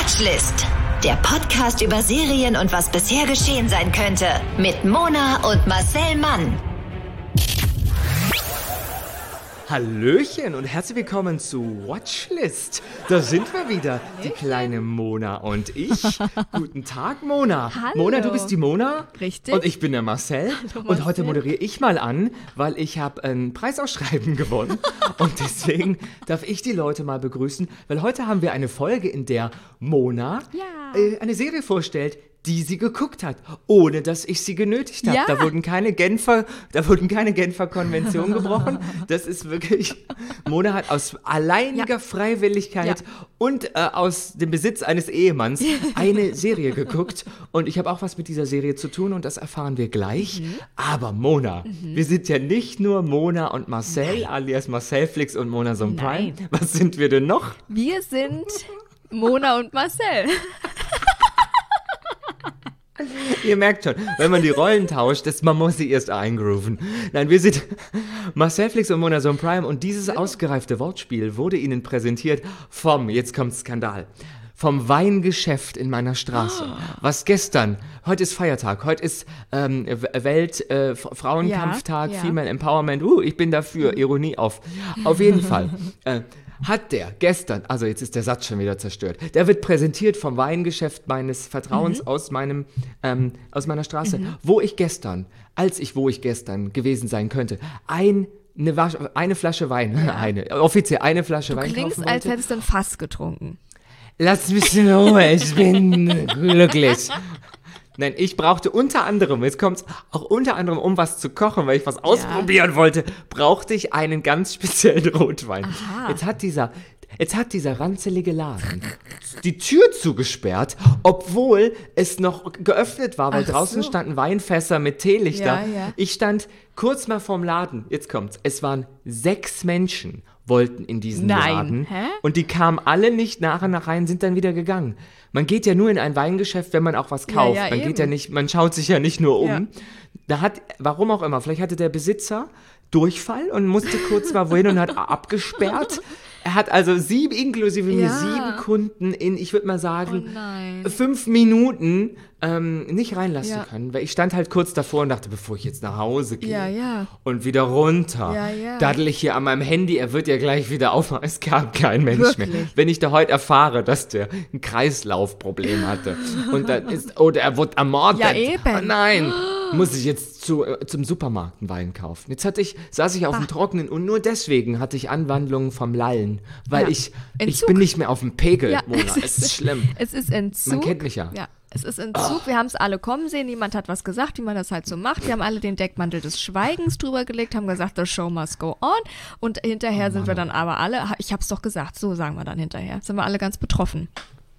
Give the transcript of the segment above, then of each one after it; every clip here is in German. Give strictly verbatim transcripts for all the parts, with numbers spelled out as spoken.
Watchlist. Der Podcast über Serien und was bisher geschehen sein könnte. Mit Mona und Marcel Mann. Hallöchen und herzlich willkommen zu Watchlist. Da sind wir wieder, die kleine Mona und ich. Guten Tag, Mona. Hallo. Mona, du bist die Mona. Richtig. Und ich bin der Marcel. Hallo, und heute Marcel. moderiere ich mal an, weil ich habe ein Preisausschreiben gewonnen. Und deswegen darf ich die Leute mal begrüßen, weil heute haben wir eine Folge, in der Mona Ja. äh, eine Serie vorstellt, die sie geguckt hat, ohne dass ich sie genötigt habe. Ja. Da wurden keine Genfer, da wurden keine Genfer Konventionen gebrochen. Das ist wirklich, Mona hat aus alleiniger Ja. Freiwilligkeit Ja. und äh, aus dem Besitz eines Ehemanns eine Serie geguckt. Und ich habe auch was mit dieser Serie zu tun und das erfahren wir gleich. Mhm. Aber Mona, wir sind ja nicht nur Mona und Marcel, alias Marcelflix und Mona so Prime. Nein. Was sind wir denn noch? Wir sind Mona und Marcel. Ihr merkt schon, wenn man die Rollen tauscht, das, man muss sie erst eingrooven. Nein, wir sind Marcelflix und Mona Sohn Prime und dieses ausgereifte Wortspiel wurde Ihnen präsentiert vom, jetzt kommt Skandal, vom Weingeschäft in meiner Straße. Was gestern, heute ist Feiertag, heute ist ähm, Welt äh, Frauenkampftag, Ja, ja. Female Empowerment, uh, ich bin dafür, Ironie auf. Auf jeden Fall. Äh, hat der gestern, also jetzt ist der Satz schon wieder zerstört, der wird präsentiert vom Weingeschäft meines Vertrauens Mhm. aus meinem, ähm, aus meiner Straße, wo ich gestern, als ich, wo ich gestern gewesen sein könnte, ein, eine, Wasch, eine Flasche Wein, eine, offiziell eine Flasche Du Wein klingst, kaufen als wollte. hättest du ein Fass getrunken. Lass mich in Ruhe, ich bin glücklich. Nein, ich brauchte unter anderem, jetzt kommt's, auch unter anderem, um was zu kochen, weil ich was ausprobieren wollte, brauchte ich einen ganz speziellen Rotwein. Aha. Jetzt hat dieser, jetzt hat dieser ranzelige Laden die Tür zugesperrt, obwohl es noch geöffnet war, weil Ach draußen so. standen Weinfässer mit Teelichter. Ja, ja. Ich stand kurz mal vorm Laden, jetzt kommt's, es waren sechs Menschen, wollten in diesen Nein. Laden. Hä? Und die kamen alle nicht nach und nach rein, sind dann wieder gegangen. Man geht ja nur in ein Weingeschäft, wenn man auch was Ja, kauft. ja, man geht ja eben. nicht, man schaut sich ja nicht nur um. Ja. Da hat, warum auch immer, vielleicht hatte der Besitzer Durchfall und musste kurz mal wohin und hat abgesperrt. Er hat also sieben, inklusive mir, Ja. sieben Kunden in, ich würde mal Oh sagen, nein. fünf Minuten ähm, nicht reinlassen Ja. können. Weil ich stand halt kurz davor und dachte, bevor ich jetzt nach Hause gehe Ja, ja. und wieder runter, Ja, ja. daddel ich hier an meinem Handy, er wird ja gleich wieder aufmachen. Es gab kein Mensch Wirklich? mehr. Wenn ich da heute erfahre, dass der ein Kreislaufproblem hatte und dann ist, oder er wurde ermordet. Ja, eben. Oh nein, muss ich jetzt zu, äh, zum Supermarkt einen Wein kaufen. Jetzt hatte ich, saß ich auf dem Trockenen und nur deswegen hatte ich Anwandlungen vom Lallen, weil Ja. ich, ich Entzug. bin nicht mehr auf dem Pegel, Ja, Mona. Es ist schlimm. Es ist Entzug. Man kennt mich ja. Ja, es ist Entzug. Wir haben es alle kommen sehen. Niemand hat was gesagt, wie man das halt so macht. Wir haben alle den Deckmantel des Schweigens drüber gelegt, haben gesagt, the show must go on. Und hinterher sind wir dann aber alle, ich hab's doch gesagt, so sagen wir dann hinterher, sind wir alle ganz betroffen.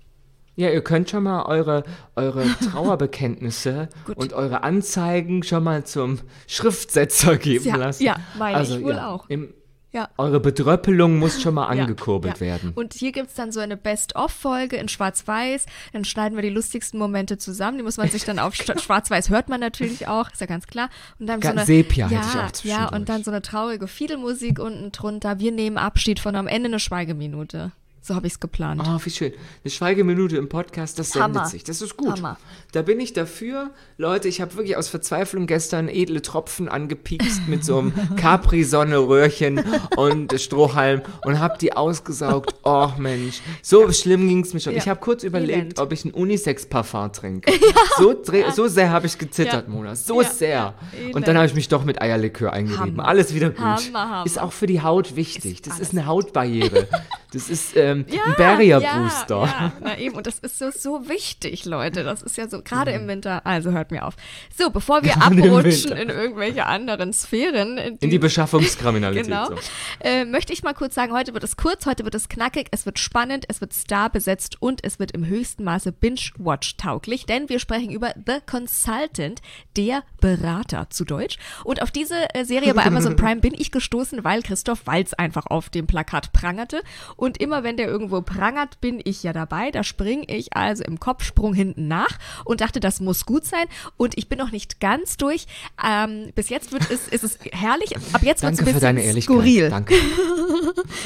Ja, ihr könnt schon mal eure, eure Trauerbekenntnisse Gut. und eure Anzeigen schon mal zum Schriftsetzer geben Ja, lassen. ja, meine ich wohl auch. Im, Ja. Eure Bedröppelung muss schon mal Ja, angekurbelt ja. werden. Und hier gibt es dann so eine Best-of-Folge in Schwarz-Weiß. Dann schneiden wir die lustigsten Momente zusammen. Die muss man sich dann auf Sch- Schwarz-Weiß hört man natürlich auch, ist ja ganz klar. Und dann Ga- so eine, Sepia ja, hätte ich auch ja, zwischendurch. und dann so eine traurige Fiedelmusik unten drunter. Wir nehmen Abschied von am Ende eine Schweigeminute. So habe ich es geplant. Oh, wie schön. Eine Schweigeminute im Podcast, das sendet Hammer. sich. Das ist gut. Hammer. Da bin ich dafür. Leute, ich habe wirklich aus Verzweiflung gestern edle Tropfen angepiekst mit so einem Capri-Sonne-Röhrchen und Strohhalm und habe die ausgesaugt. Oh Mensch, so schlimm ging es mir schon. Ja. Ich habe kurz überlegt, Elend. ob ich ein Unisex-Parfum trinke. So, dre- so sehr habe ich gezittert, Ja. Mona. So Ja. sehr. Elend. Und dann habe ich mich doch mit Eierlikör eingerieben. Hammer. Alles wieder gut. Hammer, Hammer. Ist auch für die Haut wichtig. Ist das alles ist eine Hautbarriere. Das ist ähm, Ja, ein Barrier-Booster. Ja, ja, na eben. Und das ist so, so wichtig, Leute. Das ist ja so, gerade im Winter. Also hört mir auf. So, bevor wir Gerade im abrutschen Winter. in irgendwelche anderen Sphären. In die Beschaffungskriminalität. Genau. So. Äh, möchte ich mal kurz sagen, heute wird es kurz, heute wird es knackig, es wird spannend, es wird starbesetzt und es wird im höchsten Maße Binge-Watch-tauglich, denn wir sprechen über The Consultant, der Berater zu Deutsch. Und auf diese äh, Serie bei Amazon Prime bin ich gestoßen, weil Christoph Waltz einfach auf dem Plakat prangerte. Und immer wenn der irgendwo prangert, bin ich ja dabei. Da springe ich also im Kopfsprung hinten nach und dachte, das muss gut sein. Und ich bin noch nicht ganz durch. Ähm, bis jetzt wird es, ist es herrlich. Ab jetzt wird es Danke ein für deine bisschen Ehrlichkeit. skurril. Danke. Es ist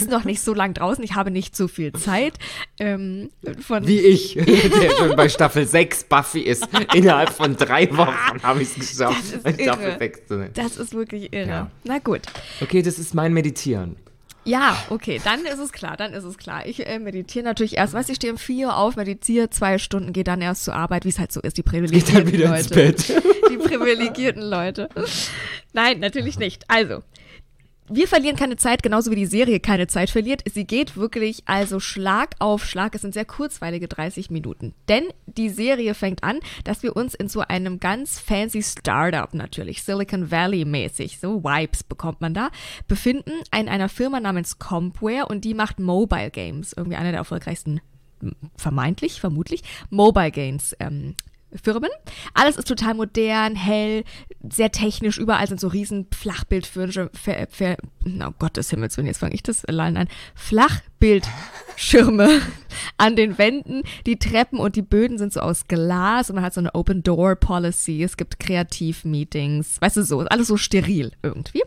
ist noch nicht so lang draußen, ich habe nicht so viel Zeit. Ähm, von Wie ich, der schon bei Staffel sechs Buffy ist. Innerhalb von drei Wochen habe ich es geschafft, Das ist Staffel irre. sechs zu nennen. Das ist wirklich irre. Ja. Na gut. Okay, das ist mein Meditieren. Ja, okay, dann ist es klar, dann ist es klar. Ich äh, meditiere natürlich erst, weißt du, ich stehe um vier Uhr auf, meditiere zwei Stunden, gehe dann erst zur Arbeit, wie es halt so ist, die Geht privilegierten dann wieder Leute. ins Bett. Die privilegierten Leute. Nein, natürlich nicht. Also, wir verlieren keine Zeit, genauso wie die Serie keine Zeit verliert. Sie geht wirklich also Schlag auf Schlag. Es sind sehr kurzweilige dreißig Minuten. Denn die Serie fängt an, dass wir uns in so einem ganz fancy Startup natürlich, Silicon Valley mäßig, so Vibes bekommt man da, befinden in einer Firma namens Compware und die macht Mobile Games. Irgendwie einer der erfolgreichsten, vermeintlich, vermutlich, Mobile Games ähm, Firmen. Alles ist total modern, hell, sehr technisch. Überall sind so riesen Flachbildschirme. Ver, ver, oh Gottes Himmels Willen, jetzt fange ich das allein an. Flachbildschirme an den Wänden. Die Treppen und die Böden sind so aus Glas und man hat so eine Open-Door-Policy. Es gibt Kreativ-Meetings. Weißt du, so. Ist alles so steril irgendwie.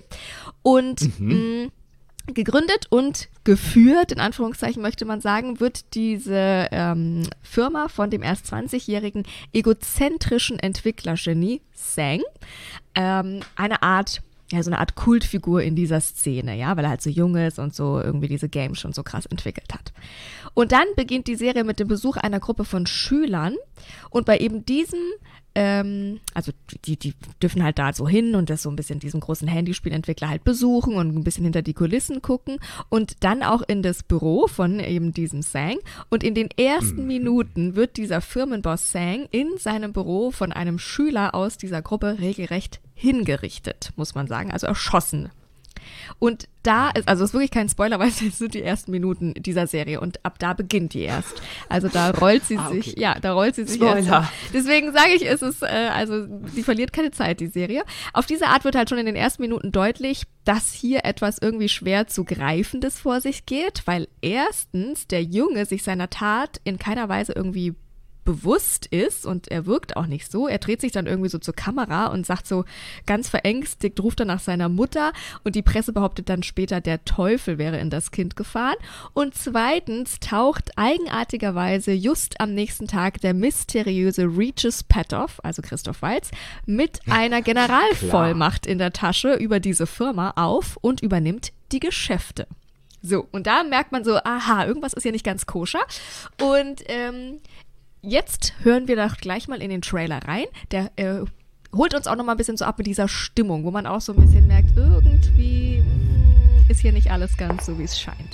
Und mhm. mh, gegründet und geführt, in Anführungszeichen möchte man sagen, wird diese ähm, Firma von dem erst zwanzigjährigen egozentrischen Entwicklergenie Sang, ähm, eine Art, ja, so eine Art Kultfigur in dieser Szene, ja, weil er halt so jung ist und so irgendwie diese Games schon so krass entwickelt hat. Und dann beginnt die Serie mit dem Besuch einer Gruppe von Schülern und bei eben diesem Ähm, also die, die dürfen halt da so hin und das so ein bisschen diesen großen Handyspielentwickler halt besuchen und ein bisschen hinter die Kulissen gucken und dann auch in das Büro von eben diesem Sang. Und in den ersten Minuten wird dieser Firmenboss Sang in seinem Büro von einem Schüler aus dieser Gruppe regelrecht hingerichtet, muss man sagen, also erschossen. Und da ist, also es ist wirklich kein Spoiler, weil es sind die ersten Minuten dieser Serie und ab da beginnt die erst. Also da rollt sie ah, okay. sich, ja, da rollt sie sich Spoiler. erst. Deswegen sage ich, es ist, äh, also sie verliert keine Zeit, die Serie. Auf diese Art wird halt schon in den ersten Minuten deutlich, dass hier etwas irgendwie schwer zu Greifendes vor sich geht, weil erstens der Junge sich seiner Tat in keiner Weise irgendwie bewusst ist und er wirkt auch nicht so. Er dreht sich dann irgendwie so zur Kamera und sagt so ganz verängstigt, ruft dann nach seiner Mutter und die Presse behauptet dann später, der Teufel wäre in das Kind gefahren. Und zweitens taucht eigenartigerweise just am nächsten Tag der mysteriöse Regis Petoff, also Christoph Waltz, mit einer Generalvollmacht in der Tasche über diese Firma auf und übernimmt die Geschäfte. So, und da merkt man so, aha, irgendwas ist hier nicht ganz koscher. Und ähm, jetzt hören wir doch gleich mal in den Trailer rein. Der äh, holt uns auch noch mal ein bisschen so ab mit dieser Stimmung, wo man auch so ein bisschen merkt, irgendwie mh, ist hier nicht alles ganz so, wie es scheint.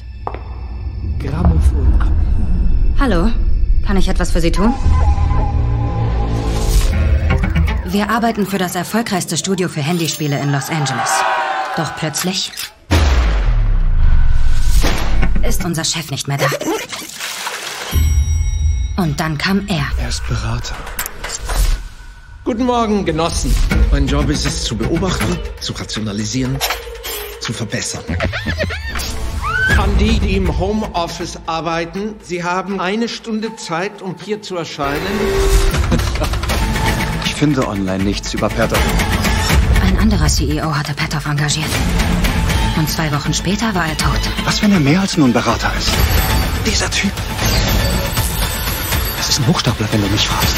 Grammophon ab. Hallo, kann ich etwas für Sie tun? Wir arbeiten für das erfolgreichste Studio für Handyspiele in Los Angeles. Doch plötzlich ist unser Chef nicht mehr da. Und dann kam er. Er ist Berater. Guten Morgen, Genossen. Mein Job ist es, zu beobachten, zu rationalisieren, zu verbessern. An die, die im Homeoffice arbeiten, Sie haben eine Stunde Zeit, um hier zu erscheinen. Ich finde online nichts über Petoff. Ein anderer C E O hatte Petoff engagiert. Und zwei Wochen später war er tot. Was, wenn er mehr als nur ein Berater ist? Dieser Typ. Das ist ein Hochstapler, wenn du mich fragst.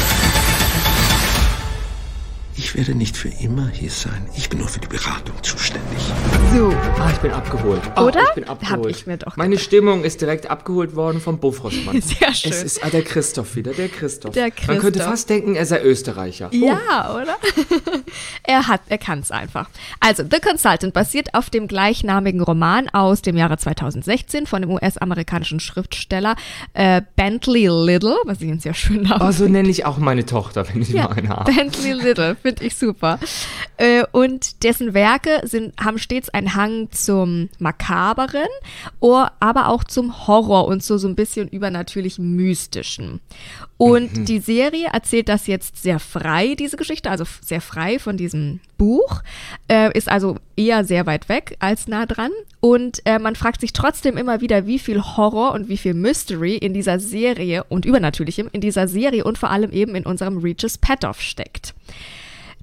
Ich werde nicht für immer hier sein. Ich bin nur für die Beratung zuständig. So, Ah, ich bin abgeholt. Oh, Oder? Ich bin abgeholt. Hab ich mir doch Meine Stimmung ist direkt abgeholt worden vom Bofrostmann. Sehr schön. Es ist ah, der Christoph wieder, der Christoph. Der Man könnte Christoph. fast denken, er sei Österreicher. Oh. ja, oder? er hat, er kann es einfach. Also, The Consultant basiert auf dem gleichnamigen Roman aus dem Jahre zweitausendsechzehn von dem U S-amerikanischen Schriftsteller äh, Bentley Little, was ich einen sehr schönen Namen Oh, so nenne ich auch meine Tochter, wenn ich Ja, mal eine habe. Bentley Little, finde ich super. Äh, und dessen Werke sind, haben stets einen Hang zum Makaberen, or, aber auch zum Horror und so, so ein bisschen übernatürlich Mystischen. Und Mhm. die Serie erzählt das jetzt sehr frei, diese Geschichte, also f- sehr frei von diesem Buch, äh, ist also eher sehr weit weg als nah dran. Und äh, man fragt sich trotzdem immer wieder, wie viel Horror und wie viel Mystery in dieser Serie und Übernatürlichem in dieser Serie und vor allem eben in unserem Regis Petoff steckt.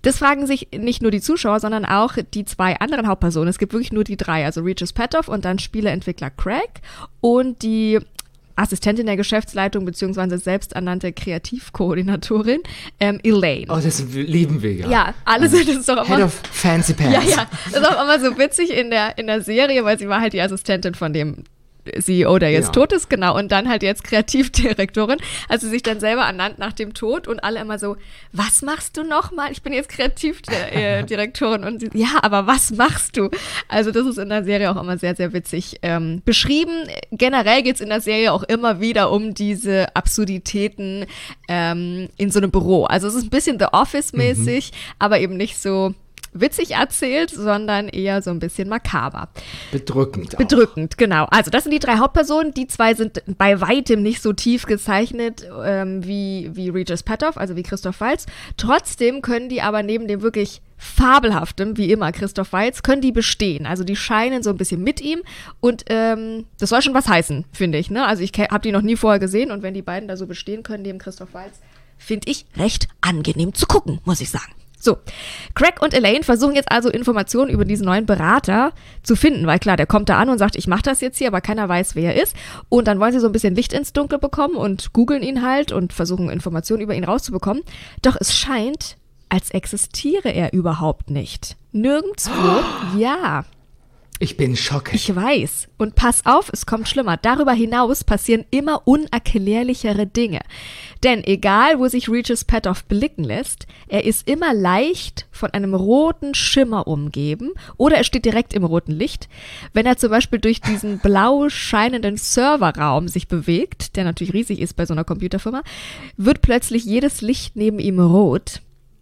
Das fragen sich nicht nur die Zuschauer, sondern auch die zwei anderen Hauptpersonen. Es gibt wirklich nur die drei, also Regis Petoff und dann Spieleentwickler Craig und die Assistentin der Geschäftsleitung bzw. selbsternannte Kreativkoordinatorin ähm, Elaine. Oh, das lieben wir ja. Ja, alle sind es doch immer. Head of Fancy Pants. Ja, ja. Das ist auch immer so witzig in der, in der Serie, weil sie war halt die Assistentin von dem C E O, der jetzt ja. tot ist, genau, und dann halt jetzt Kreativdirektorin, also sich dann selber ernannt nach dem Tod und alle immer so, was machst du nochmal? Ich bin jetzt Kreativdirektorin und sie, ja, aber was machst du? Also das ist in der Serie auch immer sehr, sehr witzig ähm, beschrieben. Generell geht es in der Serie auch immer wieder um diese Absurditäten ähm, in so einem Büro. Also es ist ein bisschen The Office-mäßig, mhm. aber eben nicht so witzig erzählt, sondern eher so ein bisschen makaber. Bedrückend auch. Bedrückend, genau. Also das sind die drei Hauptpersonen. Die zwei sind bei weitem nicht so tief gezeichnet ähm, wie, wie Regis Petoff, also wie Christoph Waltz. Trotzdem können die aber neben dem wirklich fabelhaftem, wie immer, Christoph Waltz, können die bestehen. Also die scheinen so ein bisschen mit ihm und ähm, das soll schon was heißen, finde ich. Ne? Also ich habe die noch nie vorher gesehen und wenn die beiden da so bestehen können neben Christoph Waltz, finde ich recht angenehm zu gucken, muss ich sagen. So, Craig und Elaine versuchen jetzt also Informationen über diesen neuen Berater zu finden, weil klar, der kommt da an und sagt, ich mache das jetzt hier, aber keiner weiß, wer er ist. Und dann wollen sie so ein bisschen Licht ins Dunkel bekommen und googeln ihn halt und versuchen Informationen über ihn rauszubekommen. Doch es scheint, als existiere er überhaupt nicht. Nirgendwo, oh. ja. Ich bin schockiert. Ich weiß. Und pass auf, es kommt schlimmer. Darüber hinaus passieren immer unerklärlichere Dinge. Denn egal, wo sich Regis Petoff blicken lässt, er ist immer leicht von einem roten Schimmer umgeben oder er steht direkt im roten Licht. Wenn er zum Beispiel durch diesen blau scheinenden Serverraum sich bewegt, der natürlich riesig ist bei so einer Computerfirma, wird plötzlich jedes Licht neben ihm rot.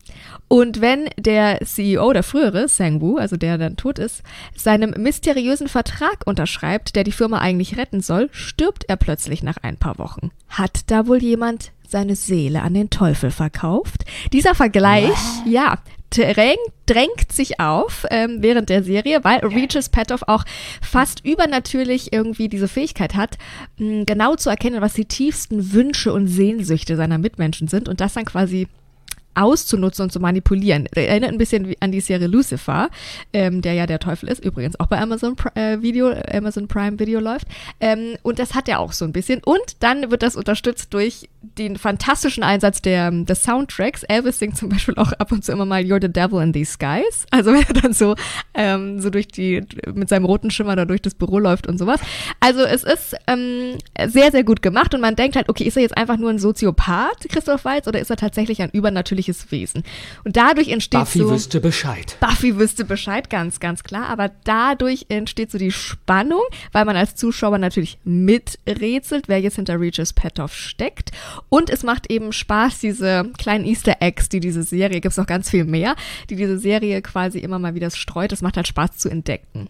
Und wenn der C E O, der frühere, Sang-woo, also der dann tot ist, seinem mysteriösen Vertrag unterschreibt, der die Firma eigentlich retten soll, stirbt er plötzlich nach ein paar Wochen. Hat da wohl jemand seine Seele an den Teufel verkauft? Dieser Vergleich, Was? ja, drängt, drängt sich auf ähm, während der Serie, weil Regis Petoff auch fast übernatürlich irgendwie diese Fähigkeit hat, mh, genau zu erkennen, was die tiefsten Wünsche und Sehnsüchte seiner Mitmenschen sind und das dann quasi auszunutzen und zu manipulieren. Erinnert ein bisschen an die Serie Lucifer, ähm, der ja der Teufel ist, übrigens auch bei Amazon äh, Video, Amazon Prime Video läuft. Ähm, und das hat er auch so ein bisschen. Und dann wird das unterstützt durch den fantastischen Einsatz der, des Soundtracks. Elvis singt zum Beispiel auch ab und zu immer mal You're the Devil in these skies. Also wenn er dann so, ähm, so durch die, mit seinem roten Schimmer da durch das Büro läuft und sowas. Also es ist ähm, sehr, sehr gut gemacht und man denkt halt, okay, ist er jetzt einfach nur ein Soziopath, Christoph Waltz, oder ist er tatsächlich ein übernatürliches Wesen. Und dadurch entsteht Buffy so... Buffy wüsste Bescheid. Buffy wüsste Bescheid, ganz, ganz klar. Aber dadurch entsteht so die Spannung, weil man als Zuschauer natürlich miträtselt, wer jetzt hinter Regis Petoff steckt. Und es macht eben Spaß, diese kleinen Easter Eggs, die diese Serie, gibt es noch ganz viel mehr, die diese Serie quasi immer mal wieder streut. Es macht halt Spaß zu entdecken.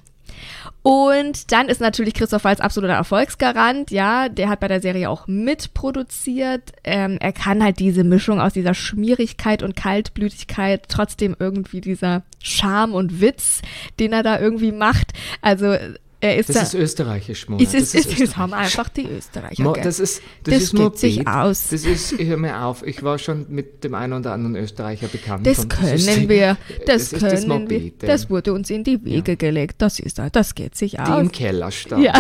Und dann ist natürlich Christoph Waltz absoluter Erfolgsgarant, ja, der hat bei der Serie auch mitproduziert, ähm, er kann halt diese Mischung aus dieser Schmierigkeit und Kaltblütigkeit, trotzdem irgendwie dieser Charme und Witz, den er da irgendwie macht, also er ist das da, ist österreichisch, Mona. Ist, ist, das ist das haben einfach die Österreicher. Mo, das ist, das, das ist geht morbid. sich aus. Das ist, hör mir auf, ich war schon mit dem einen oder anderen Österreicher bekannt. Das können das ist, wir, das, das können das morbid, wir. Das wurde uns in die Wege ja. gelegt, das ist das geht sich aus. Die im Keller stand. Ja,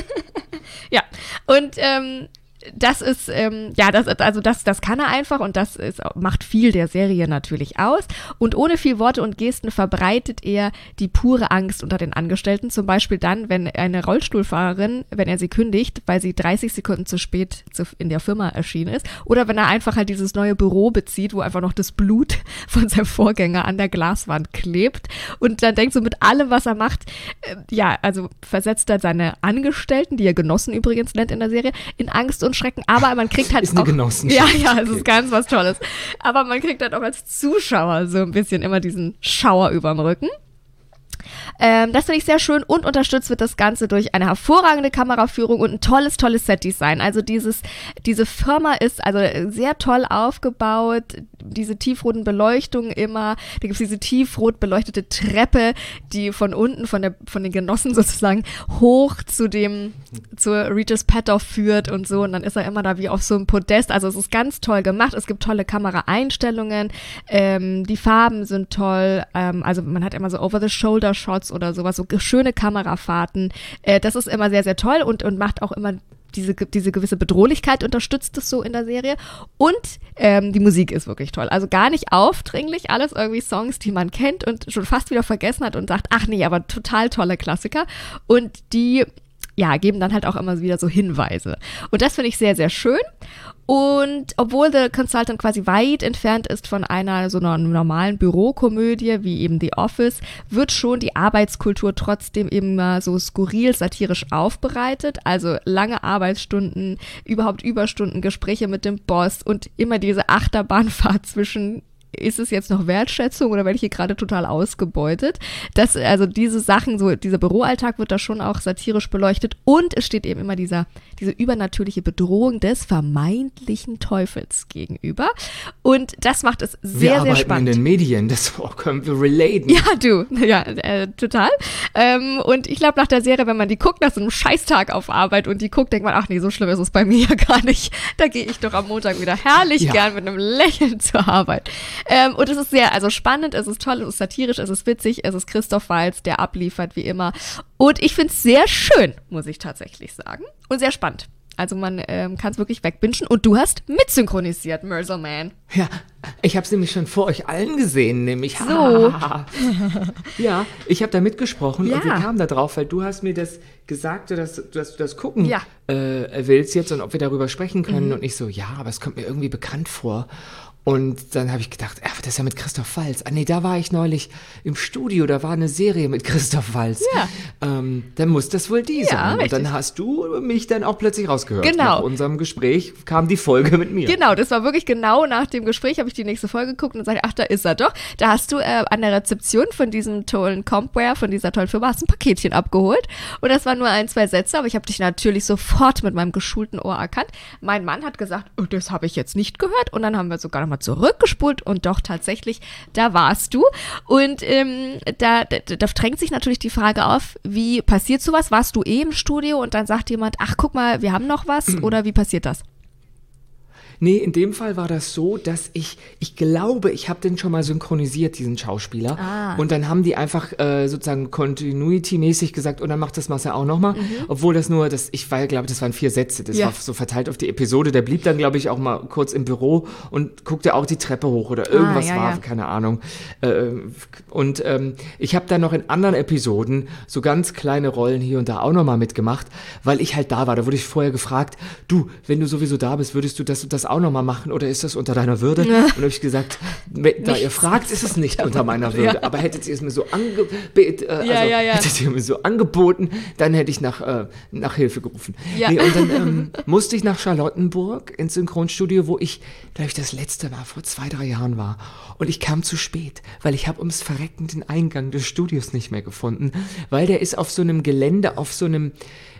ja. Und ähm, das ist, ähm, ja, das, also das, das kann er einfach und das ist, macht viel der Serie natürlich aus. Und ohne viel Worte und Gesten verbreitet er die pure Angst unter den Angestellten. Zum Beispiel dann, wenn eine Rollstuhlfahrerin, wenn er sie kündigt, weil sie dreißig Sekunden zu spät zu, in der Firma erschienen ist. Oder wenn er einfach halt dieses neue Büro bezieht, wo einfach noch das Blut von seinem Vorgänger an der Glaswand klebt. Und dann denkt so mit allem, was er macht, äh, ja, also versetzt er seine Angestellten, die er Genossen übrigens nennt in der Serie, in Angst und Schrecken, aber man kriegt halt ist eine auch, Genossenschaft. ja, ja, es ist ganz was Tolles, aber man kriegt halt auch als Zuschauer so ein bisschen immer diesen Schauer überm Rücken. Ähm, das finde ich sehr schön und unterstützt wird das Ganze durch eine hervorragende Kameraführung und ein tolles, tolles Setdesign. Also dieses, diese Firma ist also sehr toll aufgebaut, diese tiefroten Beleuchtungen immer, da gibt es diese tiefrot beleuchtete Treppe, die von unten, von, der, von den Genossen sozusagen, hoch zu dem, zur Regis Petov führt und so und dann ist er immer da wie auf so einem Podest, also es ist ganz toll gemacht, es gibt tolle Kameraeinstellungen, ähm, die Farben sind toll, ähm, also man hat immer so Over-the-Shoulder-Shots oder sowas, so schöne Kamerafahrten, äh, das ist immer sehr, sehr toll und, und macht auch immer Diese, diese gewisse Bedrohlichkeit unterstützt es so in der Serie. Und ähm, die Musik ist wirklich toll. Also gar nicht aufdringlich, alles irgendwie Songs, die man kennt und schon fast wieder vergessen hat und sagt, ach nee, aber total tolle Klassiker. Und die, ja, geben dann halt auch immer wieder so Hinweise. Und das finde ich sehr, sehr schön. Und obwohl The Consultant quasi weit entfernt ist von einer so einer normalen Bürokomödie wie eben The Office, wird schon die Arbeitskultur trotzdem immer so skurril satirisch aufbereitet. Also lange Arbeitsstunden, überhaupt Überstunden, Gespräche mit dem Boss und immer diese Achterbahnfahrt zwischen ist es jetzt noch Wertschätzung oder werde ich hier gerade total ausgebeutet? Das, also diese Sachen, so dieser Büroalltag wird da schon auch satirisch beleuchtet und es steht eben immer dieser, diese übernatürliche Bedrohung des vermeintlichen Teufels gegenüber und das macht es sehr, sehr spannend. Wir arbeiten in den Medien, das oh, können wir relaten. Ja, du, ja, äh, total. Ähm, und ich glaube nach der Serie, wenn man die guckt, nach so einem Scheißtag auf Arbeit und die guckt, denkt man, ach nee, so schlimm ist es bei mir ja gar nicht. Da gehe ich doch am Montag wieder herrlich ja. gern mit einem Lächeln zur Arbeit. Ähm, und es ist sehr, also spannend, es ist toll, es ist satirisch, es ist witzig, es ist Christoph Waltz, der abliefert wie immer. Und ich finde es sehr schön, muss ich tatsächlich sagen. Und sehr spannend. Also man ähm, kann es wirklich wegbingen. Und du hast mitsynchronisiert, Merzelman. Ja, ich habe es nämlich schon vor euch allen gesehen, nämlich. So. Ja, ich habe da mitgesprochen ja. und wir kamen da drauf, weil du hast mir das gesagt, dass, dass du das gucken ja. äh, willst jetzt und ob wir darüber sprechen können. Mhm. Und ich so, ja, aber es kommt mir irgendwie bekannt vor. Und dann habe ich gedacht, ach, das ist ja mit Christoph Waltz. Ah nee, da war ich neulich im Studio, da war eine Serie mit Christoph Waltz. Ja. Ähm, dann muss das wohl die ja, sein. Und richtig. dann hast du mich dann auch plötzlich rausgehört. Genau. Nach unserem Gespräch kam die Folge mit mir. Genau, das war wirklich genau nach dem Gespräch, habe ich die nächste Folge geguckt und sage, ach, da ist er doch. Da hast du äh, an der Rezeption von diesem tollen Compware, von dieser tollen Firma, hast ein Paketchen abgeholt. Und das waren nur ein, zwei Sätze, aber ich habe dich natürlich sofort mit meinem geschulten Ohr erkannt. Mein Mann hat gesagt, oh, das habe ich jetzt nicht gehört. Und dann haben wir sogar nochmal zurückgespult und doch tatsächlich, da warst du. Und ähm, da, da, da drängt sich natürlich die Frage auf, wie passiert sowas? Warst du eh im Studio und dann sagt jemand, ach guck mal, wir haben noch was? Oder wie passiert das? Nee, in dem Fall war das so, dass ich, ich glaube, ich habe den schon mal synchronisiert, diesen Schauspieler. Ah. Und dann haben die einfach äh, sozusagen Continuity-mäßig gesagt, und dann macht das Marcel auch nochmal. Mhm. Obwohl das nur, das, ich war, glaube, das waren vier Sätze. Das ja. war so verteilt auf die Episode. Der blieb dann, glaube ich, auch mal kurz im Büro und guckte auch die Treppe hoch oder irgendwas ah, ja, war, ja. keine Ahnung. Äh, und ähm, ich habe dann noch in anderen Episoden so ganz kleine Rollen hier und da auch nochmal mitgemacht, weil ich halt da war. Da wurde ich vorher gefragt, du, wenn du sowieso da bist, würdest du das und das auch nochmal machen oder ist das unter deiner Würde? Ja. Und da habe ich gesagt, da ihr fragt, ist es nicht unter meiner Würde. Ja. Aber hättet ihr es mir so angeboten, äh, ja, also, ja, ja. hättet ihr mir so angeboten, dann hätte ich nach, äh, nach Hilfe gerufen. Ja. Nee, und dann ähm, musste ich nach Charlottenburg ins Synchronstudio, wo ich, glaube ich, das letzte Mal vor zwei, drei Jahren war. Und ich kam zu spät, weil ich habe ums Verrecken den Eingang des Studios nicht mehr gefunden, weil der ist auf so einem Gelände, auf so einem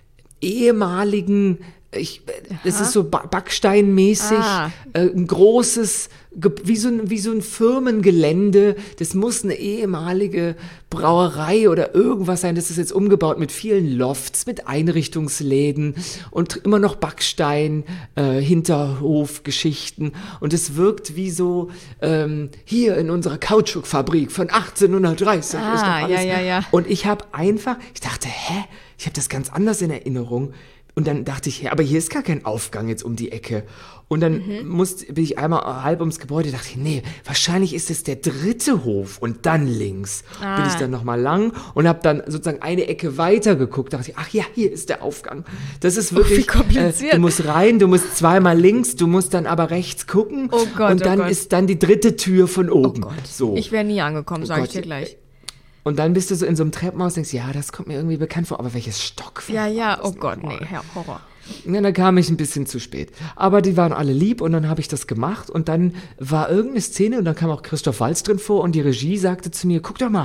ehemaligen, ich, das ist so backsteinmäßig, ah. äh, ein großes, wie so ein, wie so ein Firmengelände, das muss eine ehemalige Brauerei oder irgendwas sein, das ist jetzt umgebaut mit vielen Lofts, mit Einrichtungsläden und immer noch Backstein, äh, Hinterhofgeschichten und es wirkt wie so, ähm, hier in unserer Kautschukfabrik von achtzehnhundertdreißig ah, ist noch alles. Ja, ja, ja. Und ich habe einfach, ich dachte, hä, ich habe das ganz anders in Erinnerung. Und dann dachte ich, ja, aber hier ist gar kein Aufgang jetzt um die Ecke. Und dann mhm. musste, bin ich einmal halb ums Gebäude, dachte ich, nee, wahrscheinlich ist es der dritte Hof und dann links. Ah. Bin ich dann nochmal lang und habe dann sozusagen eine Ecke weiter geguckt, dachte ich, ach ja, hier ist der Aufgang. Das ist wirklich, oh, wie kompliziert. Äh, du musst rein, du musst zweimal links, du musst dann aber rechts gucken. Oh Gott, und dann oh Gott. ist dann die dritte Tür von oben. Oh Gott, so. Ich wäre nie angekommen, oh sage ich Gott. dir gleich. Und dann bist du so in so einem Treppenhaus und denkst, ja, das kommt mir irgendwie bekannt vor, aber welches Stockwerk? Ja, ja, oh Gott, nee, Herr Horror. Ja, dann kam ich ein bisschen zu spät. Aber die waren alle lieb und dann habe ich das gemacht und dann war irgendeine Szene und dann kam auch Christoph Waltz drin vor und die Regie sagte zu mir, guck doch mal,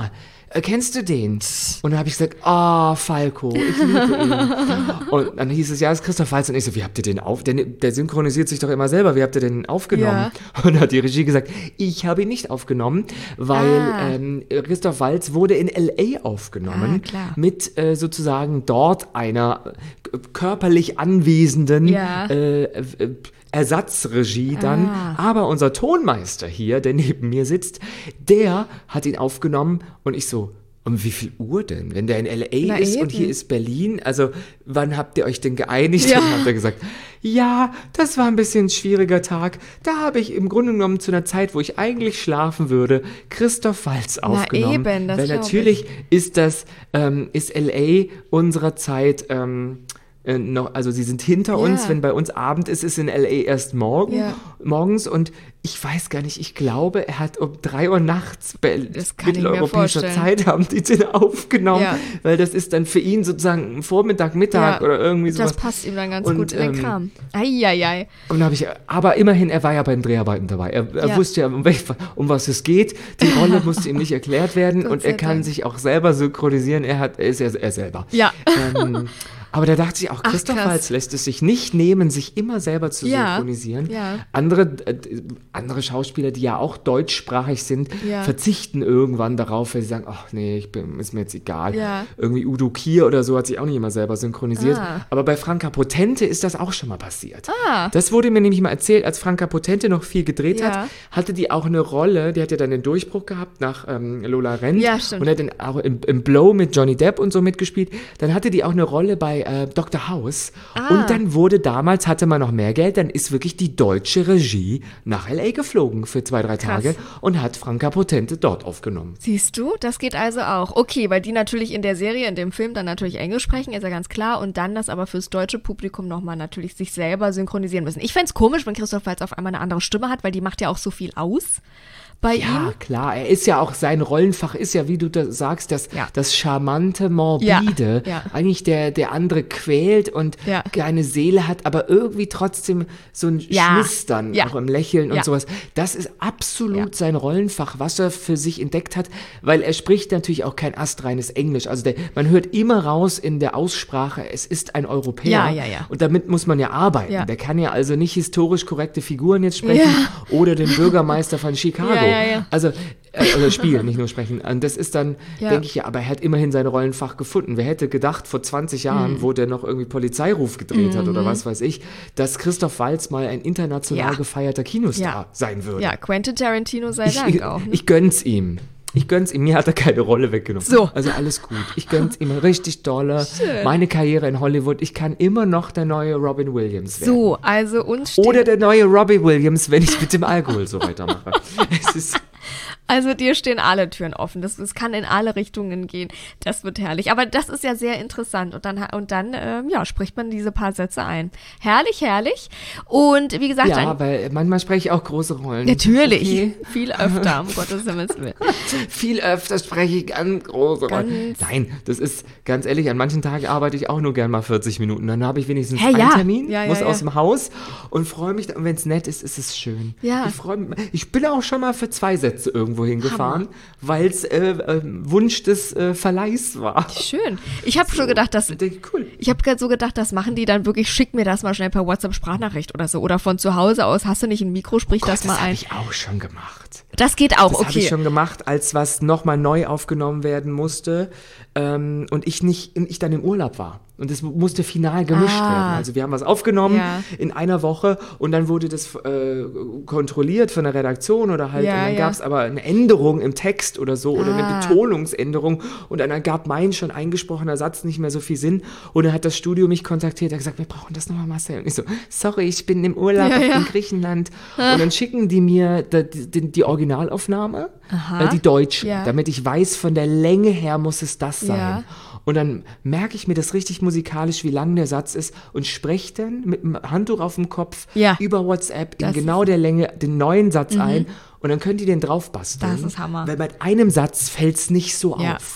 äh, kennst du den? Und dann habe ich gesagt, ah, oh, Falco, ich liebe ihn. Und dann hieß es, ja, das ist Christoph Waltz. Und ich so, wie habt ihr den auf? Der, der synchronisiert sich doch immer selber. Wie habt ihr den aufgenommen? Ja. Und dann hat die Regie gesagt, ich habe ihn nicht aufgenommen, weil ah. ähm, Christoph Waltz wurde in L A aufgenommen ah, mit äh, sozusagen dort einer äh, körperlich anwesenden ja. äh, äh, Ersatzregie dann, ah. aber unser Tonmeister hier, der neben mir sitzt, der hat ihn aufgenommen und ich so, um wie viel Uhr denn? Wenn der in L A Na ist eben. Und hier ist Berlin, also wann habt ihr euch denn geeinigt? Ja. Dann hat er gesagt, ja, das war ein bisschen ein schwieriger Tag, da habe ich im Grunde genommen zu einer Zeit, wo ich eigentlich schlafen würde, Christoph Waltz aufgenommen. Na eben, das weil natürlich ich. ist das, ähm, ist L A unserer Zeit, ähm, Äh, noch, also sie sind hinter yeah. uns, wenn bei uns Abend ist, ist in L A erst morgen, yeah. morgens und ich weiß gar nicht, ich glaube, er hat um drei Uhr nachts bei mitteleuropäischer Zeit haben die den aufgenommen, ja. weil das ist dann für ihn sozusagen Vormittag, Mittag ja. oder irgendwie sowas. Das passt ihm dann ganz und, gut in den ähm, Kram. Eieiei. Und da habe ich, aber immerhin, er war ja bei den Dreharbeiten dabei. Er, er ja. wusste ja, um, welch, um was es geht. Die Rolle musste ihm nicht erklärt werden und er kann sich auch selber synchronisieren. Er hat, er ist er, er selber. Ja. Ähm, Aber da dachte ich auch, Christoph Ach, Waltz lässt es sich nicht nehmen, sich immer selber zu ja, synchronisieren. ja. Andere, äh, andere Schauspieler, die ja auch deutschsprachig sind, ja. verzichten irgendwann darauf, weil sie sagen, ach nee, ich bin, ist mir jetzt egal. Ja. Irgendwie Udo Kier oder so hat sich auch nicht immer selber synchronisiert. Ah. Aber bei Franka Potente ist das auch schon mal passiert. Ah. Das wurde mir nämlich mal erzählt, als Franka Potente noch viel gedreht ja. hat, hatte die auch eine Rolle, die hat ja dann den Durchbruch gehabt nach ähm, Lola Rent ja, stimmt. und hat dann auch im, im Blow mit Johnny Depp und so mitgespielt. Dann hatte die auch eine Rolle bei äh, Doktor House. Ah. Und dann wurde damals, hatte man noch mehr Geld, dann ist wirklich die deutsche Regie nach L A geflogen für zwei, drei Krass. Tage und hat Franka Potente dort aufgenommen. Siehst du, das geht also auch. Okay, weil die natürlich in der Serie, in dem Film dann natürlich Englisch sprechen, ist ja ganz klar. Und dann das aber fürs deutsche Publikum nochmal natürlich sich selber synchronisieren müssen. Ich fände es komisch, wenn Christoph Waltz auf einmal eine andere Stimme hat, weil die macht ja auch so viel aus bei ja, ihm. Ja, klar. Er ist ja auch, sein Rollenfach ist ja, wie du da sagst, das, ja. das charmante, morbide. Ja, ja. Eigentlich der, der andere quält und ja. keine Seele hat, aber irgendwie trotzdem so ein ja. Schnistern, ja. auch im Lächeln und ja. sowas. Das ist absolut ja. sein Rollenfach, was er für sich entdeckt hat, weil er spricht natürlich auch kein astreines Englisch. Also der, man hört immer raus in der Aussprache, es ist ein Europäer. Ja, ja, ja. Und damit muss man ja arbeiten. Ja. Der kann ja also nicht historisch korrekte Figuren jetzt sprechen Ja. oder den Bürgermeister von Chicago. Ja, ja, ja. Also, äh, oder spielen, nicht nur sprechen. Und das ist dann, Ja. denke ich ja, aber er hat immerhin sein Rollenfach gefunden. Wer hätte gedacht, vor zwanzig Jahren, Mhm. wo der noch irgendwie Polizeiruf gedreht hat oder was weiß ich, dass Christoph Waltz mal ein international Ja. gefeierter Kinostar Ja. sein würde. Ja, Quentin Tarantino sei ich, Dank ich, auch. Ne? ich gönn's ihm. Ich gönn's ihm, mir hat er keine Rolle weggenommen. So. Also alles gut. Ich gönn's ihm richtig dolle. Schön. Meine Karriere in Hollywood, ich kann immer noch der neue Robin Williams werden. So, also uns steht, Oder der neue Robbie Williams, wenn ich mit dem Alkohol so weitermache. Es ist also dir stehen alle Türen offen. Das, das kann in alle Richtungen gehen. Das wird herrlich. Aber das ist ja sehr interessant. Und dann, und dann ähm, ja, spricht man diese paar Sätze ein. Herrlich, herrlich. Und wie gesagt, ja, ein, weil manchmal spreche ich auch große Rollen. natürlich. Okay. Viel öfter, um Gottes Himmels Willen. Viel öfter spreche ich ganz große Rollen. Ganz- Nein, das ist ganz ehrlich, an manchen Tagen arbeite ich auch nur gern mal vierzig Minuten. Dann habe ich wenigstens Hä, einen ja. Termin, Ja, ja, muss ja. aus dem Haus und freue mich. Und wenn es nett ist, ist es schön. Ja. Ich freue mich. Ich bin auch schon mal für zwei Sätze irgendwo hingefahren, weil es äh, äh, Wunsch des äh, Verleihs war. Schön. Ich habe schon gedacht, dass Ich denke, cool. Ich habe gerade so gedacht, das machen die dann wirklich, schick mir das mal schnell per WhatsApp-Sprachnachricht oder so. Oder von zu Hause aus, hast du nicht ein Mikro, sprich das Gott, mal das habe ein. ich auch schon gemacht. Das geht auch, Das habe okay. ich schon gemacht, als was nochmal neu aufgenommen werden musste ähm, und ich nicht, ich dann im Urlaub war. Und es musste final gemischt Ah. werden. Also wir haben was aufgenommen Ja. in einer Woche und dann wurde das äh, kontrolliert von der Redaktion oder halt, Ja, und dann ja. gab es aber eine Änderung im Text oder so oder Ah. eine Betonungsänderung und dann gab mein schon eingesprochener Satz nicht mehr so viel Sinn und dann hat das Studio mich kontaktiert, hat gesagt, wir brauchen das nochmal, Marcel. Und ich so, sorry, ich bin im Urlaub Ja, auf ja. in Griechenland. Und dann schicken die mir die, die, die Originalaufnahme, Aha. äh, die deutsche, Ja. damit ich weiß, von der Länge her muss es das sein. Ja. Und dann merke ich mir das richtig musikalisch, wie lang der Satz ist und spreche dann mit dem Handtuch auf dem Kopf Ja. über WhatsApp in Das genau der Länge den neuen Satz ein und dann können die den draufbasteln. Das ist Hammer. Weil bei einem Satz fällt es nicht so Ja. auf.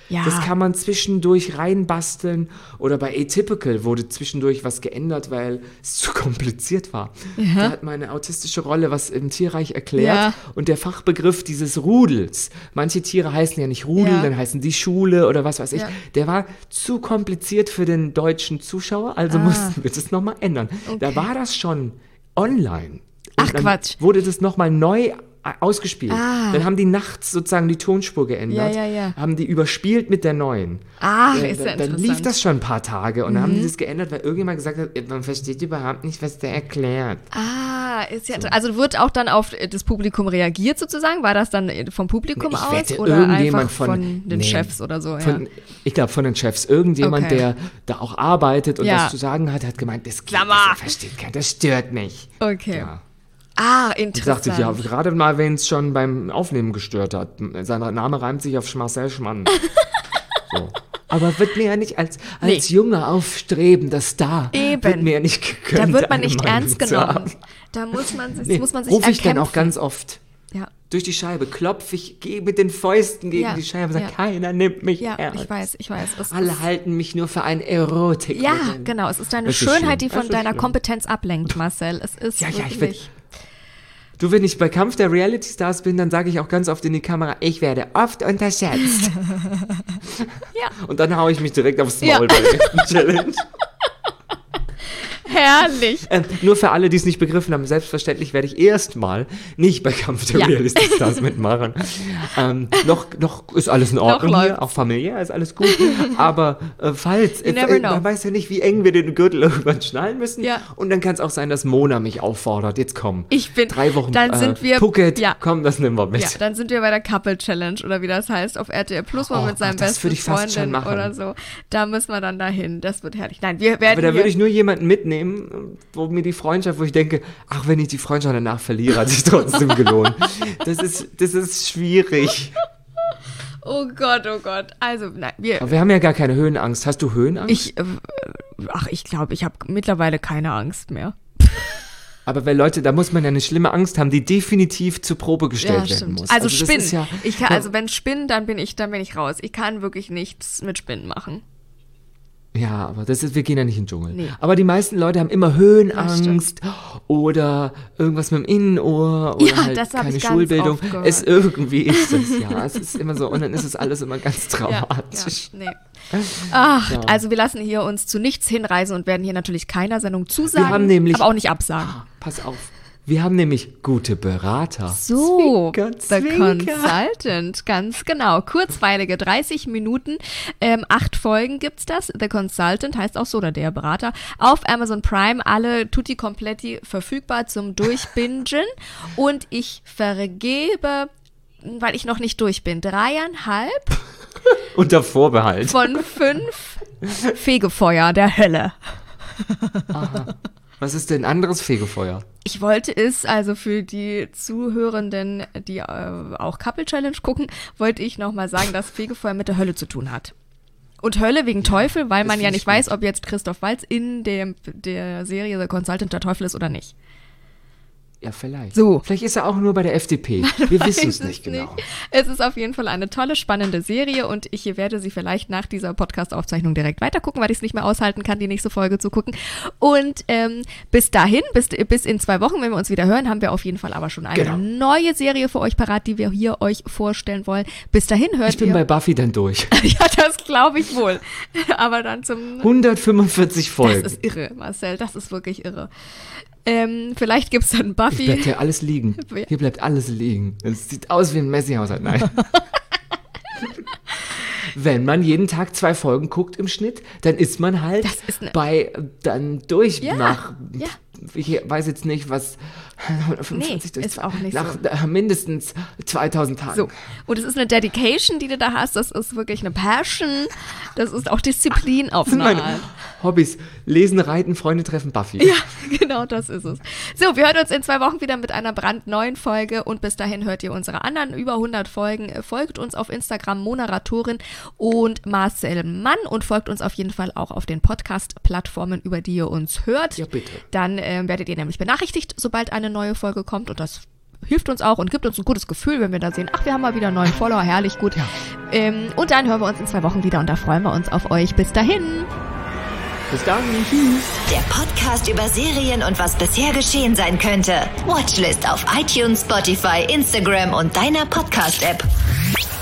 Ja. Das kann man zwischendurch reinbasteln. Oder bei Atypical wurde zwischendurch was geändert, weil es zu kompliziert war. Ja. Da hat meine autistische Rolle was im Tierreich erklärt. Ja. Und der Fachbegriff dieses Rudels, manche Tiere heißen ja nicht Rudel, Ja. dann heißen die Schule oder was weiß ich. Ja. Der war zu kompliziert für den deutschen Zuschauer, also Ah. mussten wir das nochmal ändern. Da Okay. war das schon online. Ach, Und dann Quatsch. wurde das nochmal neu ausgespielt. Ah. Dann haben die nachts sozusagen die Tonspur geändert, Ja, ja, ja. haben die überspielt mit der neuen. Ach, Äh, ist ja dann, dann lief interessant. das schon ein paar Tage und dann haben die das geändert, weil irgendjemand gesagt hat, man versteht überhaupt nicht, was der erklärt. Ah, ist ja inter- also wird auch dann auf das Publikum reagiert sozusagen? War das dann vom Publikum Ich aus wette, oder irgendjemand einfach von, von- den nee, Chefs oder so? Von, ja. Ich glaube, von den Chefs. Irgendjemand, Okay. der da auch arbeitet und Ja. was zu sagen hat, hat gemeint, das geht, Sag das mal. er versteht keiner, das stört mich. Okay. Ja. Ah, Ich interessant. dachte, ja, gerade mal, wenn es schon beim Aufnehmen gestört hat. Sein Name reimt sich auf Marcel Schmann. So. Aber wird mir ja nicht als, als Nee. junger, aufstrebender Star, Eben. wird mir ja nicht gegönnt, Da wird man eine nicht Meinung ernst zu genommen. haben. Da muss man sich, Nee, muss man sich rufe ich dann auch erkämpfen. ganz oft Ja. durch die Scheibe, klopfe ich, gehe mit den Fäusten gegen Ja, die Scheibe und sage, ja. keiner nimmt mich Ja, ernst. ich weiß, ich weiß. Es Alle ist, halten mich nur für ein Erotik. ja, genau. Es ist deine Das ist Schönheit, schlimm. die Das von ist deiner schlimm. Kompetenz ablenkt, Marcel. Es ist Ja, ja, ich wirklich... Du, wenn ich bei Kampf der Reality Stars bin, dann sage ich auch ganz oft in die Kamera, ich werde oft unterschätzt. Ja. Und dann haue ich mich direkt aufs Maul Ja. bei der nächsten Challenge. Herrlich. Ähm, nur für alle, die es nicht begriffen haben, selbstverständlich werde ich erstmal nicht bei Kampf der Ja. Reality Stars mitmachen. Ähm, noch, noch ist alles in Ordnung Noch hier, läuft's. auch familiär ist alles gut. Aber äh, falls, You never äh, know. man weiß ja nicht, wie eng wir den Gürtel irgendwann schnallen müssen. Ja. Und dann kann es auch sein, dass Mona mich auffordert, jetzt komm. Ich bin- Drei Wochen dann äh, sind wir- Phuket, ja. komm, das nehmen wir mit. Ja, dann sind wir bei der Couple Challenge oder wie das heißt auf R T L Plus, wo Oh man mit seinem Gott, das besten würde ich fast schon Freundin machen. oder so. Da müssen wir dann dahin. Das wird herrlich. Nein, wir werden Aber da hier- würde ich nur jemanden mitnehmen, wo mir die Freundschaft, wo ich denke, ach, wenn ich die Freundschaft danach verliere, hat sich trotzdem gelohnt. Das ist, das ist schwierig. Oh Gott, oh Gott. Also, nein, wir. Aber wir haben ja gar keine Höhenangst. Hast du Höhenangst? Ich, äh, ach, ich glaube, ich habe mittlerweile keine Angst mehr. Aber weil Leute, da muss man ja eine schlimme Angst haben, die definitiv zur Probe gestellt werden muss. Also, das Spinnen. ist ja, ich kann, also wenn Spinnen, dann bin ich, dann bin ich raus. Ich kann wirklich nichts mit Spinnen machen. ja, aber das ist, wir gehen ja nicht in den Dschungel. Nee. Aber die meisten Leute haben immer Höhenangst oder irgendwas mit dem Innenohr oder Ja, halt das hab keine ich ganz Schulbildung. oft gehört. Es irgendwie ist es, ja. Es ist immer so und dann ist es alles immer ganz dramatisch. Ja, nee. Ach, also wir lassen hier uns zu nichts hinreisen und werden hier natürlich keiner Sendung zusagen, haben nämlich- aber auch nicht absagen. Pass auf. Wir haben nämlich gute Berater. So, Zwinker, The zwinker. Consultant, ganz genau. Kurzweilige dreißig Minuten, ähm, acht Folgen gibt's das. The Consultant heißt auch so, oder der Berater. Auf Amazon Prime, alle tutti completi verfügbar zum Durchbingen. Und ich vergebe, weil ich noch nicht durch bin, dreieinhalb Unter Vorbehalt. von fünf Fegefeuer der Hölle. Was ist denn anderes Fegefeuer? Ich wollte es, also für die Zuhörenden, die äh, auch Couple Challenge gucken, wollte ich nochmal sagen, dass Fegefeuer mit der Hölle zu tun hat. Und Hölle wegen Teufel, weil das man ja find nicht ich weiß, ob jetzt Christoph Waltz in dem, der Serie The Consultant der Teufel ist oder nicht. Ja, vielleicht. So. Vielleicht ist er auch nur bei der F D P. Wir wissen es Weiß nicht genau. Es ist auf jeden Fall eine tolle, spannende Serie und ich werde sie vielleicht nach dieser Podcast-Aufzeichnung direkt weitergucken, weil ich es nicht mehr aushalten kann, die nächste Folge zu gucken. Und ähm, bis dahin, bis, bis in zwei Wochen, wenn wir uns wieder hören, haben wir auf jeden Fall aber schon eine Genau. neue Serie für euch parat, die wir hier euch vorstellen wollen. Bis dahin hört Ich bin ihr... bei Buffy dann durch. ja, das glaube ich wohl. Aber dann zum... hundertfünfundvierzig Folgen. Das ist irre, Marcel, das ist wirklich irre. Ähm, vielleicht gibt es dann Buffy. Bleibt hier alles liegen. Ja. Hier bleibt alles liegen. Es sieht aus wie ein Messi-Haushalt. Nein. Wenn man jeden Tag zwei Folgen guckt im Schnitt, dann ist man halt Das ist ne- bei dann durch Ja, nach ja. ich weiß jetzt nicht, was hundertfünfundvierzig Nee, durch ist zwei- auch nicht nach so. äh, mindestens zweitausend Tagen. So, und es ist eine Dedication, die du da hast. Das ist wirklich eine Passion. Das ist auch Disziplin auf Das sind eine meine Art. Hobbys. Lesen, reiten, Freunde treffen, Buffy. Ja, genau, das ist es. So, wir hören uns in zwei Wochen wieder mit einer brandneuen Folge und bis dahin hört ihr unsere anderen über hundert Folgen. Folgt uns auf Instagram Moderatorin und Marcel Mann und folgt uns auf jeden Fall auch auf den Podcast-Plattformen, über die ihr uns hört. Ja, bitte. Dann ähm, werdet ihr nämlich benachrichtigt, sobald eine neue Folge kommt und das hilft uns auch und gibt uns ein gutes Gefühl, wenn wir da sehen, ach, wir haben mal wieder einen neuen Follower, herrlich gut. Ähm, und dann hören wir uns in zwei Wochen wieder und da freuen wir uns auf euch. Bis dahin. Bis dann. Tschüss. Der Podcast über Serien und was bisher geschehen sein könnte. Watchlist auf iTunes, Spotify, Instagram und deiner Podcast-App.